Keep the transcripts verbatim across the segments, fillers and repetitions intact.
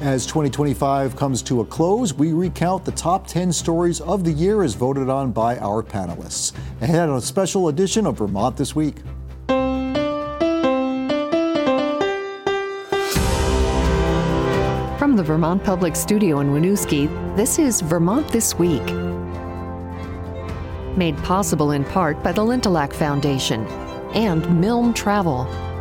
As twenty twenty-five comes to a close, we recount the top ten stories of the year as voted on by our panelists. Ahead on a special edition of Vermont This Week. From the Vermont Public Studio in Winooski, this is Vermont This Week. Made possible in part by the Lintelak Foundation and Milne Travel.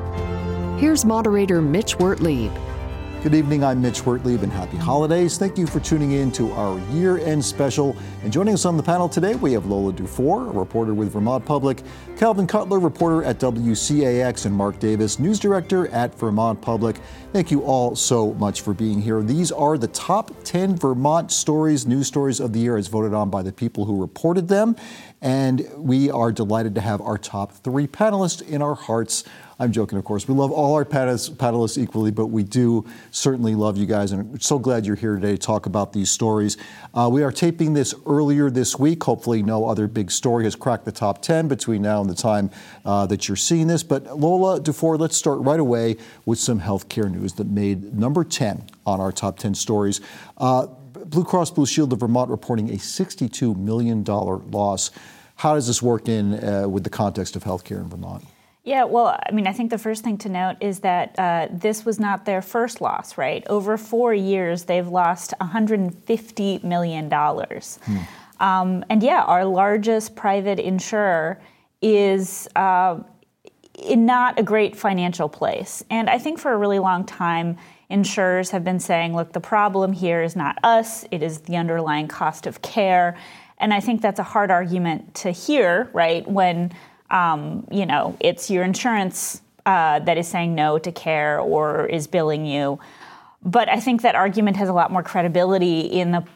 Here's moderator Mitch Wertlieb. Good evening, I'm Mitch Wertlieb, and happy holidays. Thank you for tuning in to our year-end special. And joining us on the panel today, we have Lola Dufour, a reporter with Vermont Public, Calvin Cutler, reporter at W C A X, and Mark Davis, news director at Vermont Public. Thank you all so much for being here. These are the top ten Vermont stories, news stories of the year as voted on by the people who reported them. And we are delighted to have our top three panelists in our hearts. I'm joking, of course. We love all our panelists, panelists equally, but we do certainly love you guys, and I'm so glad you're here today to talk about these stories. Uh, we are taping this earlier this week. Hopefully no other big story has cracked the top ten between now and the time uh, that you're seeing this. But Lola Dufour, let's start right away with some healthcare news that made number ten on our top ten stories. Uh, Blue Cross Blue Shield of Vermont reporting a sixty-two million dollars loss. How does this work in uh, with the context of healthcare in Vermont? Yeah, well, I mean, I think the first thing to note is that uh, this was not their first loss, right? Over four years, they've lost one hundred fifty million dollars. Hmm. Um, and yeah, our largest private insurer is uh, in not a great financial place. And I think for a really long time, insurers have been saying, look, the problem here is not us, it is the underlying cost of care. And I think that's a hard argument to hear, right, when Um, you know, it's your insurance uh, that is saying no to care or is billing you. But I think that argument has a lot more credibility in the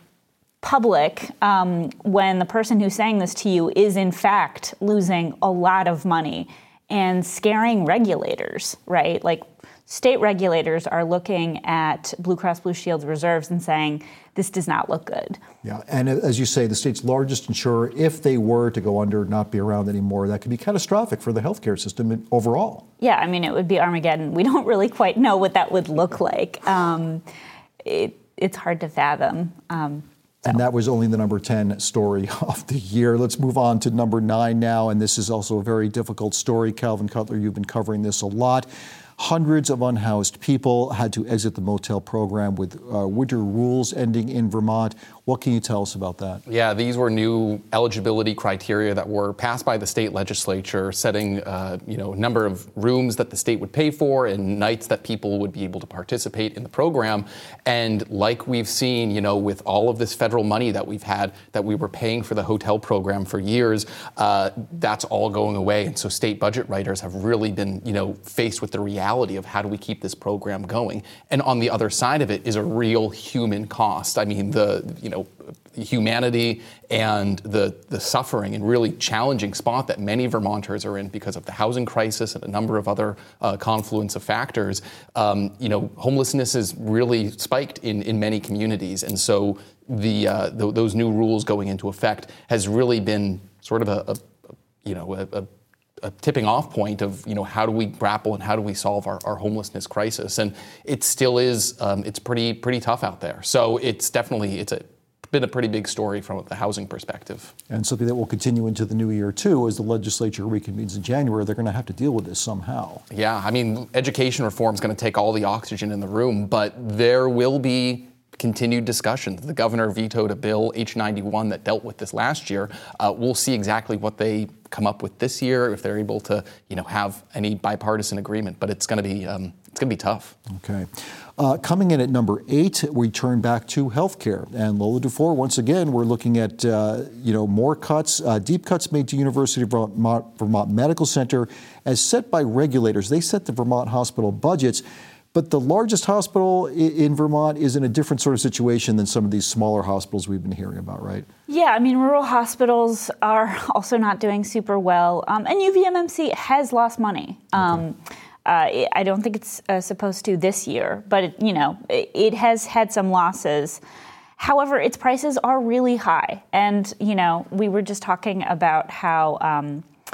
public um, when the person who's saying this to you is, in fact, losing a lot of money and scaring regulators, right? Like, state regulators are looking at Blue Cross Blue Shield's reserves and saying, this does not look good. Yeah, and as you say, the state's largest insurer, if they were to go under, not be around anymore, that could be catastrophic for the healthcare system overall. Yeah, I mean, it would be Armageddon. We don't really quite know what that would look like. Um, it, it's hard to fathom. Um, so. And that was only the number ten story of the year. Let's move on to number nine now, and this is also a very difficult story. Calvin Cutler, you've been covering this a lot. Hundreds of unhoused people had to exit the motel program with uh, winter rules ending in Vermont. What can you tell us about that? Yeah, these were new eligibility criteria that were passed by the state legislature, setting uh, you know, a number of rooms that the state would pay for and nights that people would be able to participate in the program. And like we've seen, you know, with all of this federal money that we've had, that we were paying for the hotel program for years, uh, that's all going away. And so state budget writers have really been, you know, faced with the reality of how do we keep this program going. And on the other side of it is a real human cost. I mean, the, you know, humanity and the the suffering and really challenging spot that many Vermonters are in because of the housing crisis and a number of other uh, confluence of factors. Um, you know, homelessness is really spiked in, in many communities. And so the, uh, the those new rules going into effect has really been sort of a, a you know, a, a a tipping off point of, you know, how do we grapple and how do we solve our, our homelessness crisis? And it still is, um, it's pretty, pretty tough out there. So it's definitely, it's a, been a pretty big story from the housing perspective. And something that will continue into the new year, too, as the legislature reconvenes in January. They're going to have to deal with this somehow. Yeah, I mean, education reform is going to take all the oxygen in the room, but there will be continued discussions. The governor vetoed a bill, H ninety-one, that dealt with this last year. Uh, we'll see exactly what they come up with this year, if they're able to, you know, have any bipartisan agreement. But it's going to be um, it's going to be tough. Okay. Uh, coming in at number eight, we turn back to healthcare. And Lola Dufour, once again, we're looking at, uh, you know, more cuts, uh, deep cuts made to University of Vermont, Vermont Medical Center as set by regulators. They set the Vermont hospital budgets. But the largest hospital in Vermont is in a different sort of situation than some of these smaller hospitals we've been hearing about, right? Yeah, I mean, rural hospitals are also not doing super well. Um, and U V M M C has lost money. Um, okay. uh, I don't think it's uh, supposed to this year, but, it, you know, it, it has had some losses. However, its prices are really high. And, you know, we were just talking about how um,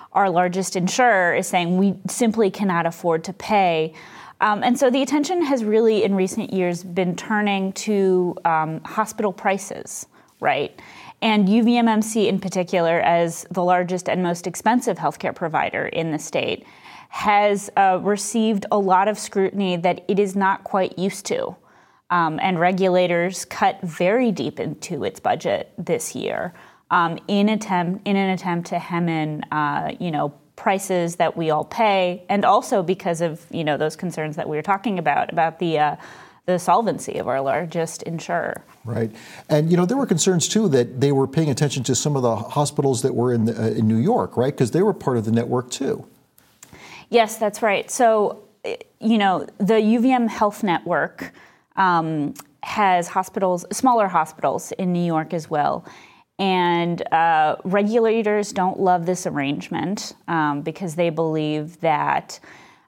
our largest insurer, is saying we simply cannot afford to pay. Um, and so the attention has really, in recent years, been turning to um, hospital prices, right? And U V M M C in particular, as the largest and most expensive healthcare provider in the state, has uh, received a lot of scrutiny that it is not quite used to. Um, and regulators cut very deep into its budget this year um, in attempt in an attempt to hem in, uh, you know, prices that we all pay, and also because of you know those concerns that we were talking about about the uh, the solvency of our largest insurer. Right, and you know there were concerns too that they were paying attention to some of the hospitals that were in the, uh, in New York, right? Because they were part of the network too. Yes, that's right. So, you know, the U V M Health Network Um, has hospitals, smaller hospitals in New York as well. And uh, regulators don't love this arrangement um, because they believe that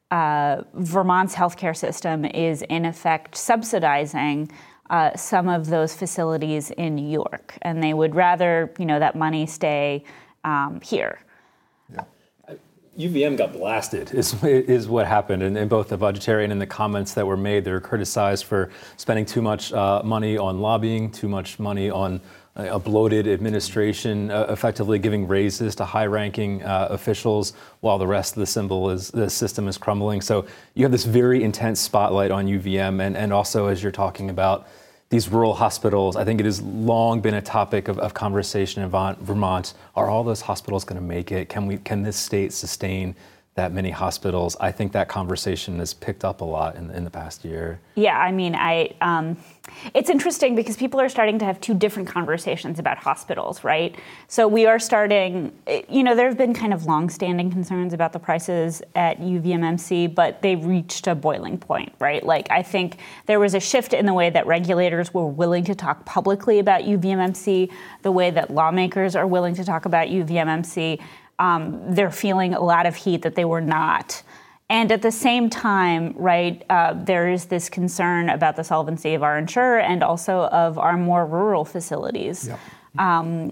uh, Vermont's healthcare system is in effect subsidizing uh, some of those facilities in New York. And they would rather, you know, that money stay um, here. Yeah. U V M got blasted is is what happened, and in, in both the budgetary and in the comments that were made, they were criticized for spending too much uh, money on lobbying, too much money on uh, a bloated administration, uh, effectively giving raises to high-ranking uh, officials while the rest of the symbol is the system is crumbling. So you have this very intense spotlight on U V M, and and also as you're talking about these rural hospitals, I think it has long been a topic of, of conversation in Vermont. Are all those hospitals going to make it? Can we? Can this state sustain that many hospitals? I think that conversation has picked up a lot in, in the past year. Yeah, I mean, I um, it's interesting because people are starting to have two different conversations about hospitals, right? So we are starting, you know, there have been kind of longstanding concerns about the prices at U V M M C, but they reached a boiling point, right? Like, I think there was a shift in the way that regulators were willing to talk publicly about U V M M C, the way that lawmakers are willing to talk about U V M M C. Um, they're feeling a lot of heat that they were not. And at the same time, right, uh, there is this concern about the solvency of our insurer and also of our more rural facilities, yeah. um,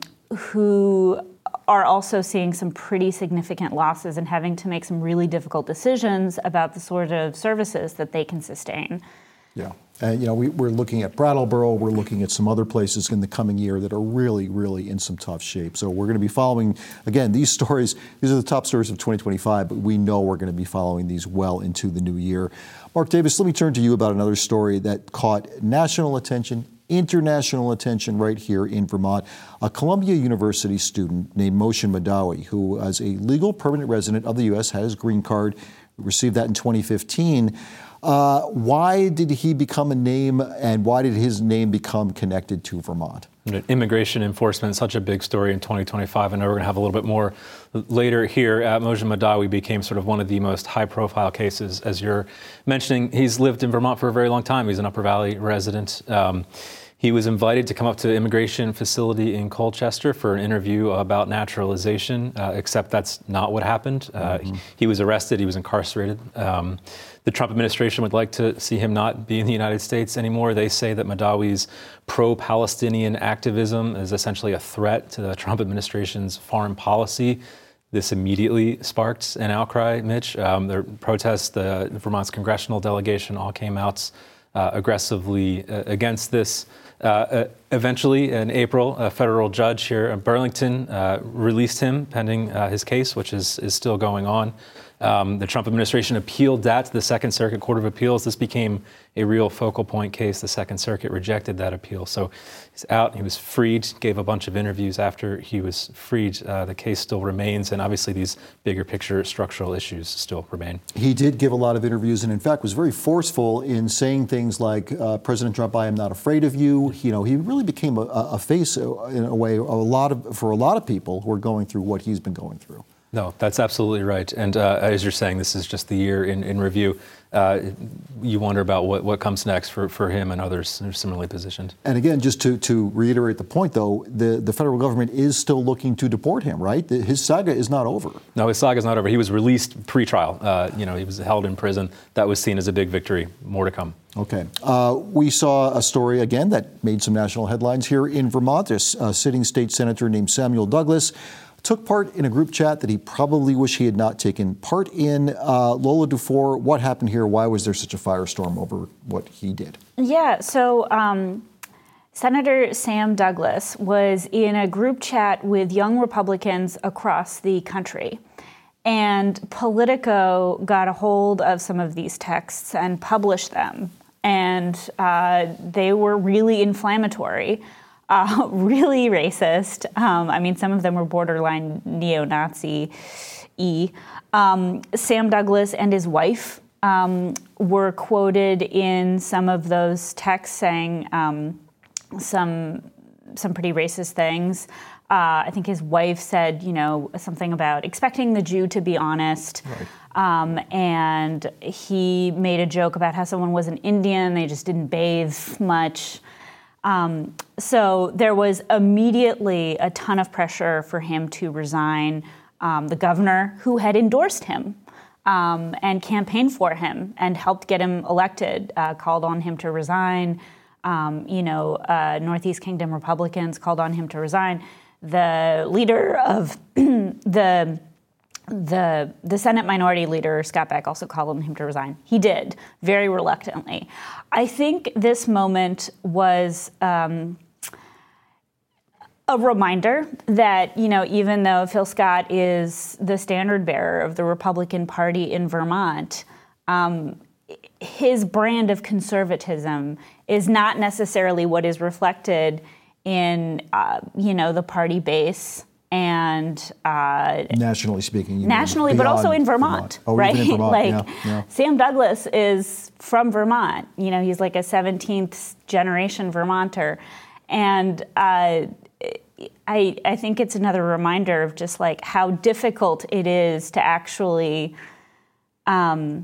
who are also seeing some pretty significant losses and having to make some really difficult decisions about the sort of services that they can sustain. Yeah. And, you know, we, we're looking at Brattleboro, we're looking at some other places in the coming year that are really, really in some tough shape. So we're going to be following, again, these stories, these are the top stories of twenty twenty-five, but we know we're going to be following these well into the new year. Mark Davis, let me turn to you about another story that caught national attention, international attention right here in Vermont. A Columbia University student named Moshe Madawi, who as a legal permanent resident of the U S had his green card, received that in twenty fifteen. Uh, why did he become a name, and why did his name become connected to Vermont? Immigration enforcement, such a big story in twenty twenty-five. I know we're going to have a little bit more later here. Uh, Moshe Madawi became sort of one of the most high-profile cases, as you're mentioning. He's lived in Vermont for a very long time. He's an Upper Valley resident. Um, He was invited to come up to the immigration facility in Colchester for an interview about naturalization, uh, except that's not what happened. Uh, mm-hmm. he, he was arrested. He was incarcerated. Um, the Trump administration would like to see him not be in the United States anymore. They say that Madawi's pro-Palestinian activism is essentially a threat to the Trump administration's foreign policy. This immediately sparked an outcry, Mitch. Um, the protests, the Vermont's congressional delegation all came out uh, aggressively uh, against this. Uh, uh, eventually, in April, a federal judge here in Burlington uh, released him pending uh, his case, which is, is still going on. Um, the Trump administration appealed that to the Second Circuit Court of Appeals. This became a real focal point case. The Second Circuit rejected that appeal. So he's out. He was freed, gave a bunch of interviews after he was freed. Uh, the case still remains, and obviously these bigger picture structural issues still remain. He did give a lot of interviews, and in fact was very forceful in saying things like, uh, President Trump, I am not afraid of you. You know, he really became a, a face, in a way, a lot of, for a lot of people who are going through what he's been going through. No, that's absolutely right. And uh, as you're saying, this is just the year in, in review. Uh, you wonder about what, what comes next for, for him and others who are similarly positioned. And again, just to, to reiterate the point, though, the, the federal government is still looking to deport him, right? His saga is not over. No, his saga is not over. He was released pre-trial. Uh, you know, he was held in prison. That was seen as a big victory. More to come. Okay. Uh, we saw a story, again, that made some national headlines here in Vermont. There's a sitting state senator named Samuel Douglas took part in a group chat that he probably wish he had not taken part in. Uh, Lola Dufour, what happened here? Why was there such a firestorm over what he did? Yeah, so um, Senator Sam Douglas was in a group chat with young Republicans across the country. And Politico got a hold of some of these texts and published them. And uh, they were really inflammatory. Uh, really racist. Um, I mean, some of them were borderline neo-Nazi-y. Um, Sam Douglas and his wife um, were quoted in some of those texts saying um, some some pretty racist things. Uh, I think his wife said, you know, something about expecting the Jew to be honest. Right. Um, and he made a joke about how someone was an Indian, they just didn't bathe much. Um, so there was immediately a ton of pressure for him to resign. Um, the governor, who had endorsed him um, and campaigned for him and helped get him elected, uh, called on him to resign. Um, you know, uh, Northeast Kingdom Republicans called on him to resign. The leader of the the the Senate Minority Leader, Scott Beck, also called on him to resign. He did, very reluctantly. I think this moment was um, a reminder that, you know, even though Phil Scott is the standard bearer of the Republican Party in Vermont, um, his brand of conservatism is not necessarily what is reflected in, uh, you know, the party base. And uh, nationally speaking, you nationally, but also in Vermont, Vermont. Oh, right? Even in Vermont, like yeah, yeah. Sam Douglas is from Vermont. You know, he's like a seventeenth generation Vermonter, and uh, I I think it's another reminder of just like how difficult it is to actually um,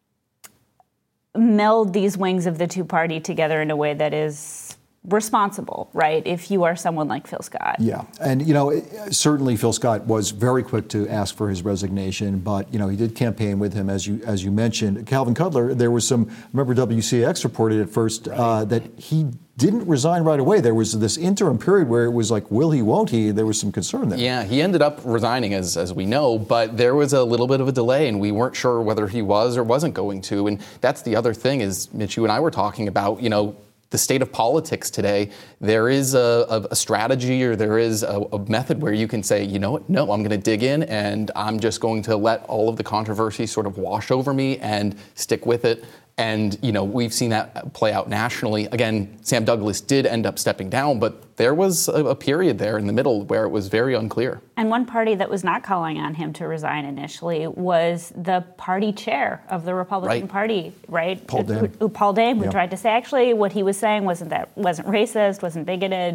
meld these wings of the two party together in a way that is responsible, right, if you are someone like Phil Scott. Yeah, and, you know, certainly Phil Scott was very quick to ask for his resignation, but, you know, he did campaign with him, as you as you mentioned. Calvin Cutler, there was some, remember W C X reported at first uh, that he didn't resign right away. There was this interim period where it was like, will he, won't he? There was some concern there. Yeah, he ended up resigning, as as we know, but there was a little bit of a delay, and we weren't sure whether he was or wasn't going to. And that's the other thing is, Mitch, you and I were talking about, you know, the state of politics today. There is a, a, a strategy, or there is a, a method where you can say, you know what, no, I'm going to dig in and I'm just going to let all of the controversy sort of wash over me and stick with it. And, you know, we've seen that play out nationally. Again, Sam Douglas did end up stepping down, but there was a, a period there in the middle where it was very unclear. And one party that was not calling on him to resign initially was the party chair of the Republican right. Party, right? Paul Dame. Who, Paul Dame, who yep. tried to say actually what he was saying wasn't that wasn't racist, wasn't bigoted.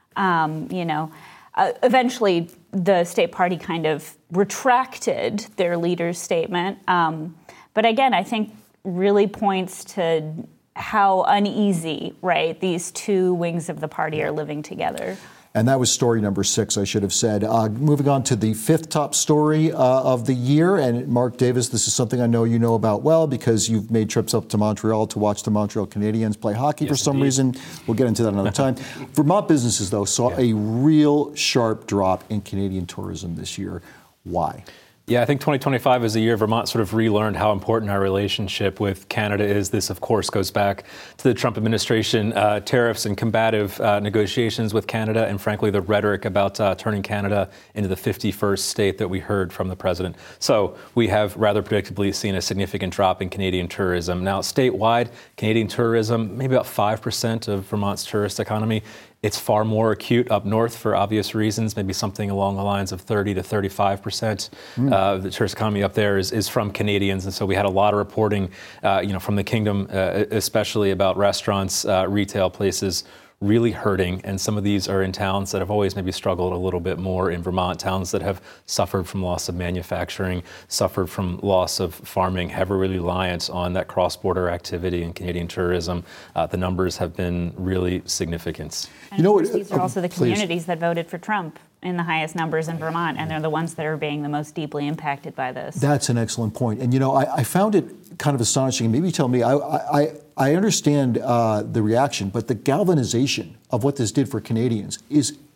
Um, you know, uh, eventually the state party kind of retracted their leader's statement. Um, but again, I think really points to how uneasy, right, these two wings of the party are living together. And that was story number six, I should have said. Uh, moving on to the fifth top story uh, of the year. And Mark Davis, this is something I know you know about well because you've made trips up to Montreal to watch the Montreal Canadiens play hockey yes, for some indeed. reason. We'll get into that another time. Vermont businesses, though, saw yeah. a real sharp drop in Canadian tourism this year. Why? Yeah, I think twenty twenty-five is a year Vermont sort of relearned how important our relationship with Canada is. This, of course, goes back to the Trump administration, uh, tariffs and combative uh, negotiations with Canada, and frankly, the rhetoric about uh, turning Canada into the fifty-first state that we heard from the president. So we have rather predictably seen a significant drop in Canadian tourism. Now, statewide, Canadian tourism, maybe about five percent of Vermont's tourist economy. It's far more acute up north for obvious reasons, maybe something along the lines of thirty to thirty-five percent mm. uh, of the tourist economy up there is, is from Canadians. And so we had a lot of reporting, uh, you know, from the kingdom, uh, especially about restaurants, uh, retail places really hurting. And some of these are in towns that have always maybe struggled a little bit more in Vermont, towns that have suffered from loss of manufacturing, suffered from loss of farming, heavily reliant on that cross-border activity in Canadian tourism. Uh, the numbers have been really significant. And you know what? These are also the communities please. that voted for Trump in the highest numbers in Vermont, and they're the ones that are being the most deeply impacted by this. That's an excellent point. And, you know, I, I found it kind of astonishing. Maybe tell me, I, I, I understand uh, the reaction, but the galvanization of what this did for Canadians is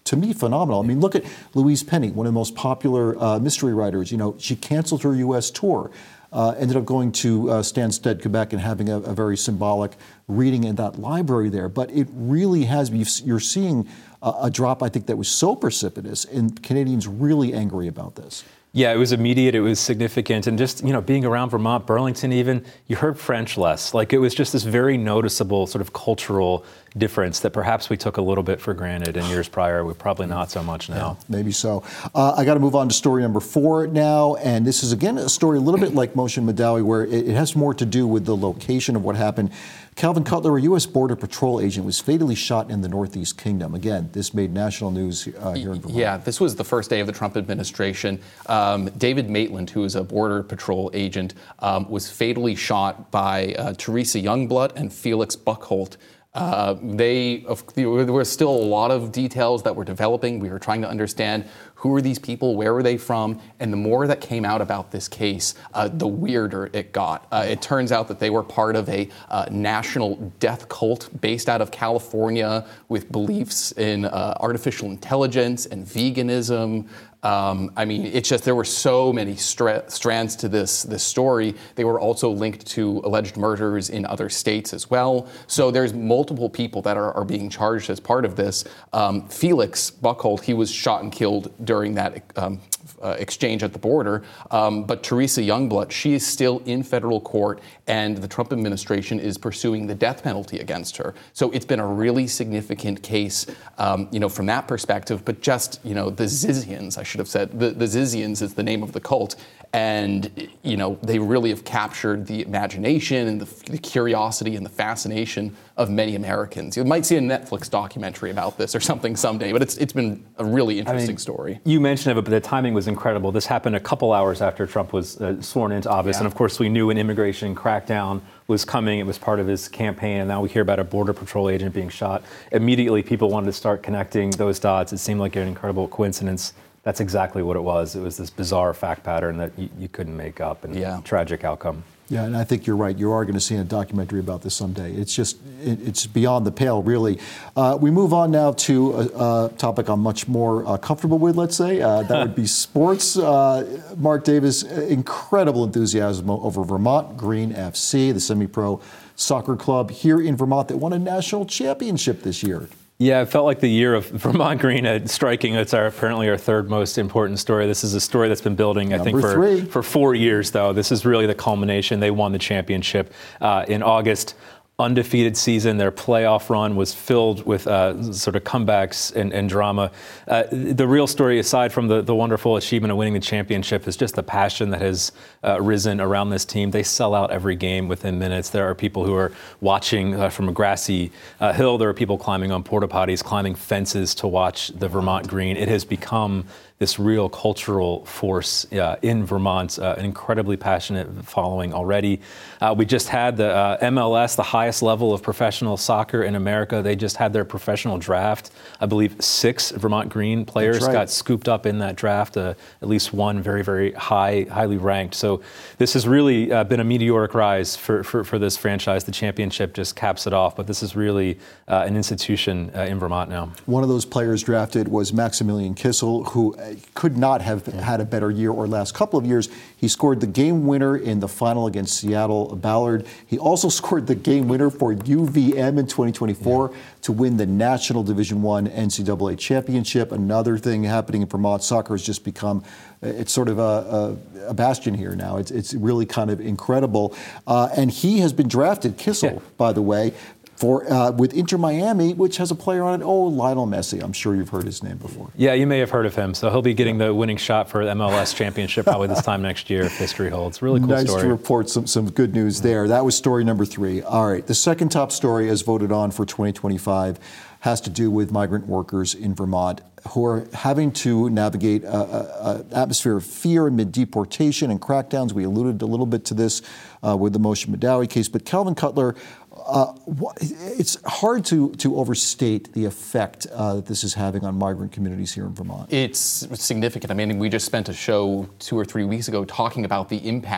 to me, phenomenal. I mean, look at Louise Penny, one of the most popular uh, mystery writers. You know, she canceled her U S tour, uh, ended up going to uh, Stansted, Quebec, and having a, a very symbolic reading in that library there. But it really has, you're seeing a, a drop, I think, that was so precipitous, and Canadians really angry about this. Yeah, it was immediate, it was significant, and just, you know, being around Vermont, Burlington even, you heard French less. Like, it was just this very noticeable sort of cultural difference that perhaps we took a little bit for granted in years prior. We're probably not so much now. Yeah, maybe so. Uh, I got to move on to story number four now, and this is, again, a story a little bit like Moshe Madawi, where it, it has more to do with the location of what happened. Calvin Cutler, a U S Border Patrol agent, was fatally shot in the Northeast Kingdom. Again, this made national news uh, here in Vermont. Yeah, this was the first day of the Trump administration. Um, David Maitland, who is a Border Patrol agent, um, was fatally shot by uh, Teresa Youngblood and Felix Buckholt. Uh, they, of, there were still a lot of details that were developing. We were trying to understand who were these people, where were they from, and the more that came out about this case, uh, the weirder it got. Uh, it turns out that they were part of a uh, national death cult based out of California with beliefs in uh, artificial intelligence and veganism. Um, I mean, it's just there were so many stra- strands to this this story. They were also linked to alleged murders in other states as well. So there's multiple people that are, are being charged as part of this. Um, Felix Buckholt, he was shot and killed during that um, uh, exchange at the border. Um, but Teresa Youngblood, she is still in federal court, and the Trump administration is pursuing the death penalty against her. So it's been a really significant case, um, you know, from that perspective. But just, you know, the Zizians, I should have said, the, the Zizians is the name of the cult. And, you know, they really have captured the imagination and the, the curiosity and the fascination of many Americans. You might see a Netflix documentary about this or something someday, but it's it's been a really interesting I mean, story. You mentioned it, but the timing was incredible. This happened a couple hours after Trump was uh, sworn into office. Yeah. And of course, we knew an immigration crackdown was coming. It was part of his campaign. And now we hear about a Border Patrol agent being shot. Immediately, people wanted to start connecting those dots. It seemed like an incredible coincidence. That's exactly what it was. It was this bizarre fact pattern that you, you couldn't make up, and yeah. tragic outcome. Yeah, and I think you're right. You are going to see a documentary about this someday. It's just, it, it's beyond the pale, really. Uh, we move on now to a, a topic I'm much more uh, comfortable with, let's say. Uh, that would be sports. Uh, Mark Davis, incredible enthusiasm over Vermont Green F C, the semi-pro soccer club here in Vermont that won a national championship this year. Yeah, it felt like the year of Vermont Green uh, striking. It's our apparently our third most important story. This is a story that's been building, I Number think, for, for four years, though. This is really the culmination. They won the championship uh, in August. Undefeated season. Their playoff run was filled with uh, sort of comebacks and, and drama. Uh, the real story, aside from the, the wonderful achievement of winning the championship, is just the passion that has uh, risen around this team. They sell out every game within minutes. There are people who are watching uh, from a grassy uh, hill. There are people climbing on porta potties, climbing fences to watch the Vermont Green. It has become this real cultural force uh, in Vermont, uh, an incredibly passionate following already. Uh, we just had the uh, M L S, the highest level of professional soccer in America. They just had their professional draft. I believe six Vermont Green players right. got scooped up in that draft, uh, at least one very, very high, highly ranked. So this has really uh, been a meteoric rise for, for, for this franchise. The championship just caps it off, but this is really uh, an institution uh, in Vermont now. One of those players drafted was Maximilian Kissel, who could not have had a better year or last couple of years. He scored the game winner in the final against Seattle Ballard. He also scored the game winner for U V M in twenty twenty-four yeah. to win the National Division One N C double A championship. Another thing happening in Vermont, soccer has just become, it's sort of a, a, a bastion here now. It's, it's really kind of incredible. Uh, and he has been drafted, Kissel, yeah. by the way, for uh, with Inter Miami, which has a player on it. Oh, Lionel Messi. I'm sure you've heard his name before. Yeah, you may have heard of him. So he'll be getting the winning shot for the M L S championship probably this time next year if history holds. Really cool nice story. Nice to report some, some good news there. That was story number three. All right, the second top story as voted on for twenty twenty-five has to do with migrant workers in Vermont who are having to navigate an atmosphere of fear amid deportation and crackdowns. We alluded a little bit to this uh, with the Moshe Madawi case, but Calvin Cutler, Uh, it's hard to, to overstate the effect uh, that this is having on migrant communities here in Vermont. It's significant. I mean, we just spent a show two or three weeks ago talking about the impact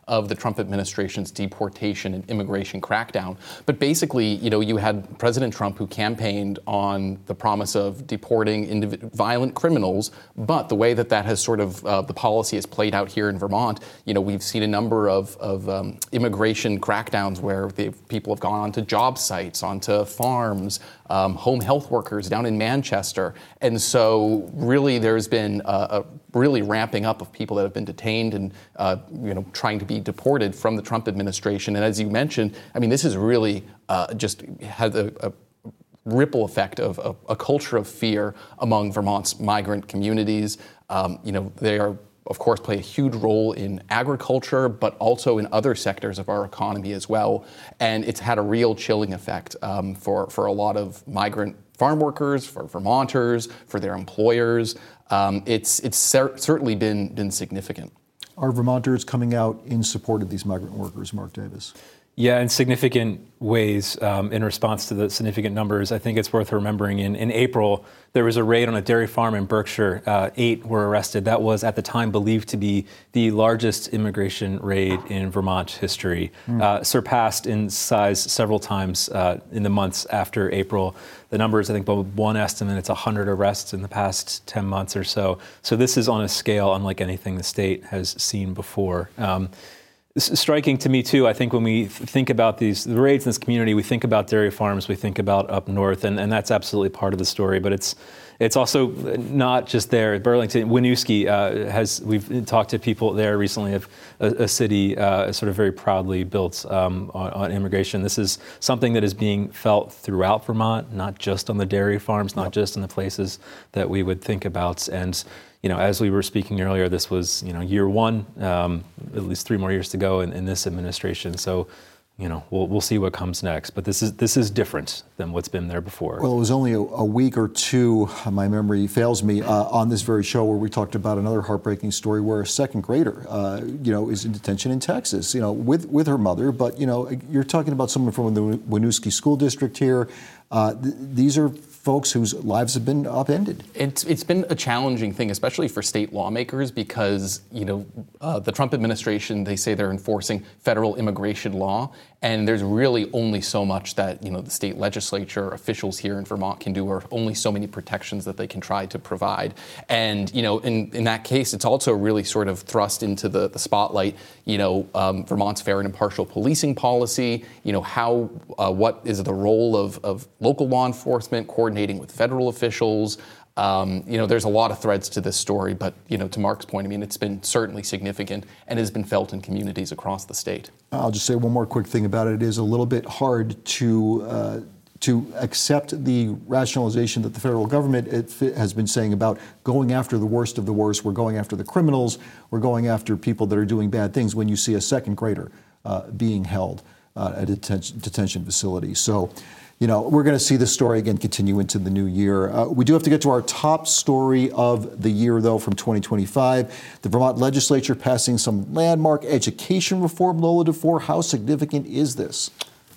of the Trump administration's deportation and immigration crackdown. But basically, you know, you had President Trump who campaigned on the promise of deporting indiv- violent criminals, but the way that that has sort of, uh, the policy has played out here in Vermont, you know, we've seen a number of, of um, immigration crackdowns where people have gone onto job sites, onto farms, um, home health workers down in Manchester. And so really there's been a, a really ramping up of people that have been detained and, uh, you know, trying to be deported from the Trump administration. And as you mentioned, I mean, this is really uh, just had a, a ripple effect of, of a culture of fear among Vermont's migrant communities. Um, you know, they are, of course, play a huge role in agriculture, but also in other sectors of our economy as well. And it's had a real chilling effect um, for, for a lot of migrant farm workers, for Vermonters, for their employers. Um, it's it's cer- certainly been been significant. Are Vermonters coming out in support of these migrant workers, Mark Davis? Yeah, in significant ways, um, in response to the significant numbers. I think it's worth remembering in, in April, there was a raid on a dairy farm in Berkshire. Uh, eight were arrested. That was, at the time, believed to be the largest immigration raid in Vermont history, mm. uh, surpassed in size several times uh, in the months after April. The numbers, I think, by one estimate, it's one hundred arrests in the past ten months or so. So this is on a scale unlike anything the state has seen before. Um, Striking to me, too, I think when we think about these the raids in this community, we think about dairy farms, we think about up north, and, and that's absolutely part of the story. But it's it's also not just there. Burlington, Winooski uh, has, we've talked to people there recently of a, a city uh, sort of very proudly built um, on, on immigration. This is something that is being felt throughout Vermont, not just on the dairy farms, not yep. just in the places that we would think about. And you know, as we were speaking earlier, this was, you know, year one, um, at least three more years to go in, in this administration. So, you know, we'll we'll see what comes next. But this is this is different than what's been there before. Well, it was only a, a week or two, my memory fails me, uh, on this very show where we talked about another heartbreaking story where a second grader, uh, you know, is in detention in Texas, you know, with, with her mother. But, you know, you're talking about someone from the Winooski School District here. Uh, th- these are folks whose lives have been upended. It's it's been a challenging thing, especially for state lawmakers, because you know uh, the Trump administration, they say they're enforcing federal immigration law, and there's really only so much that you know the state legislature officials here in Vermont can do, or only so many protections that they can try to provide. And you know, in in that case, it's also really sort of thrust into the the spotlight. You know, um, Vermont's fair and impartial policing policy. You know, how uh, what is the role of of local law enforcement coordinating with federal officials. Um, you know, there's a lot of threads to this story, but, you know, to Mark's point, I mean, it's been certainly significant and has been felt in communities across the state. I'll just say one more quick thing about it. It is a little bit hard to uh, to accept the rationalization that the federal government it has been saying about going after the worst of the worst. We're going after the criminals. We're going after people that are doing bad things when you see a second grader uh, being held uh, at a detention, detention facility. So, you know, we're going to see this story again continue into the new year. Uh, we do have to get to our top story of the year, though, from twenty twenty-five. The Vermont legislature passing some landmark education reform. Lola DeFore, how significant is this?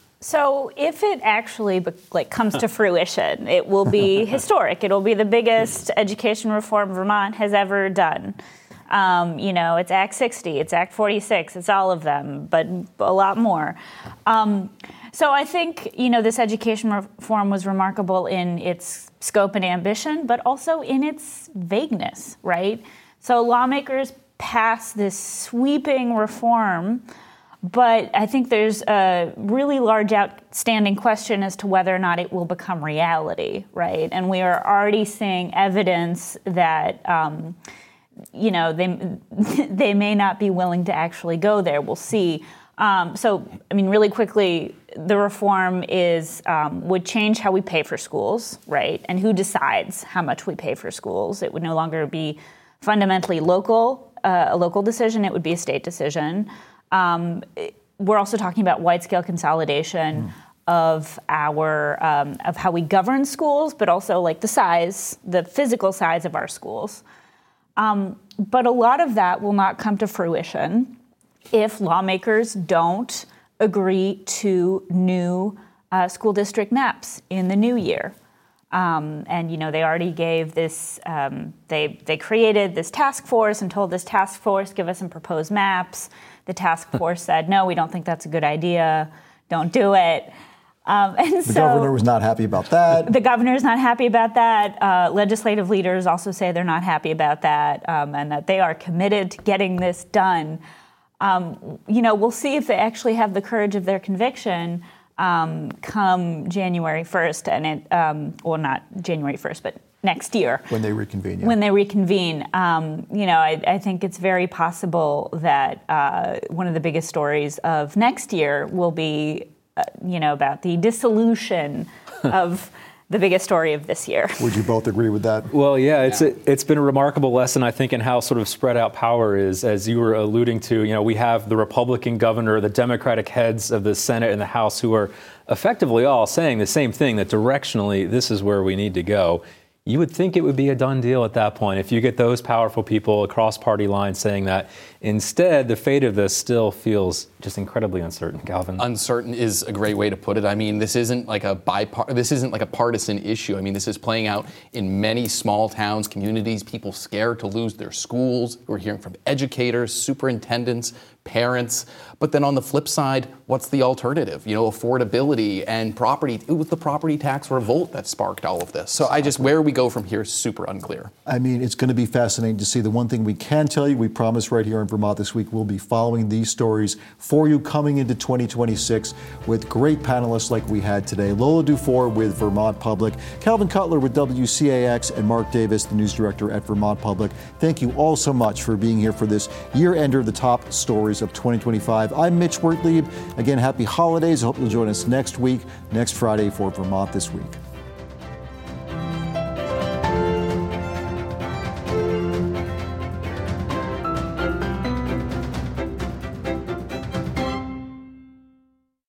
So if it actually like comes to fruition, it will be historic. It'll be the biggest education reform Vermont has ever done. Um, you know, it's Act sixty, it's Act forty-six, it's all of them, but a lot more. Um, So I think, you know, this education reform was remarkable in its scope and ambition, but also in its vagueness, right? So lawmakers passed this sweeping reform, but I think there's a really large outstanding question as to whether or not it will become reality, right? And we are already seeing evidence that, um, you know, they they may not be willing to actually go there. We'll see. Um, so, I mean, really quickly, the reform is um, would change how we pay for schools, right? And who decides how much we pay for schools? It would no longer be fundamentally local, uh, a local decision. It would be a state decision. Um, we're also talking about wide-scale consolidation mm. of our um, of how we govern schools, but also like the size, the physical size of our schools. Um, but a lot of that will not come to fruition if lawmakers don't agree to new uh, school district maps in the new year. Um, and, you know, they already gave this, um, they they created this task force and told this task force, give us some proposed maps. the task force said, no, we don't think that's a good idea. Don't do it. Um, and the so governor was not happy about that. The governor is not happy about that. Uh, legislative leaders also say they're not happy about that, um, and that they are committed to getting this done. Um, you know, we'll see if they actually have the courage of their conviction um, come January first, and it, um, well, not January first, but next year. When they reconvene. Yeah. When they reconvene. Um, you know, I, I think it's very possible that uh, one of the biggest stories of next year will be Uh, you know, about the dissolution of the biggest story of this year. Would you both agree with that? Well, yeah, it's a, it's been a remarkable lesson, I think, in how sort of spread out power is. As you were alluding to, you know, we have the Republican governor, the Democratic heads of the Senate and the House who are effectively all saying the same thing, that directionally this is where we need to go. You would think it would be a done deal at that point if you get those powerful people across party lines saying that. Instead, the fate of this still feels just incredibly uncertain. Calvin? Uncertain is a great way to put it. I mean, this isn't like a bipart- this isn't like a partisan issue. I mean, this is playing out in many small towns, communities, people scared to lose their schools. We're hearing from educators, superintendents, parents. But then on the flip side, what's the alternative? You know, affordability and property. It was the property tax revolt that sparked all of this. So I just, where we go from here is super unclear. I mean, it's going to be fascinating to see. The one thing we can tell you, we promise right here in Vermont This Week, we'll be following these stories for you coming into twenty twenty-six with great panelists like we had today. Lola Dufour with Vermont Public, Calvin Cutler with W C A X, and Mark Davis, the news director at Vermont Public. Thank you all so much for being here for this year-ender, the top stories of twenty twenty-five. I'm Mitch Wertlieb. Again, happy holidays. I hope you'll join us next week, next Friday for Vermont This Week.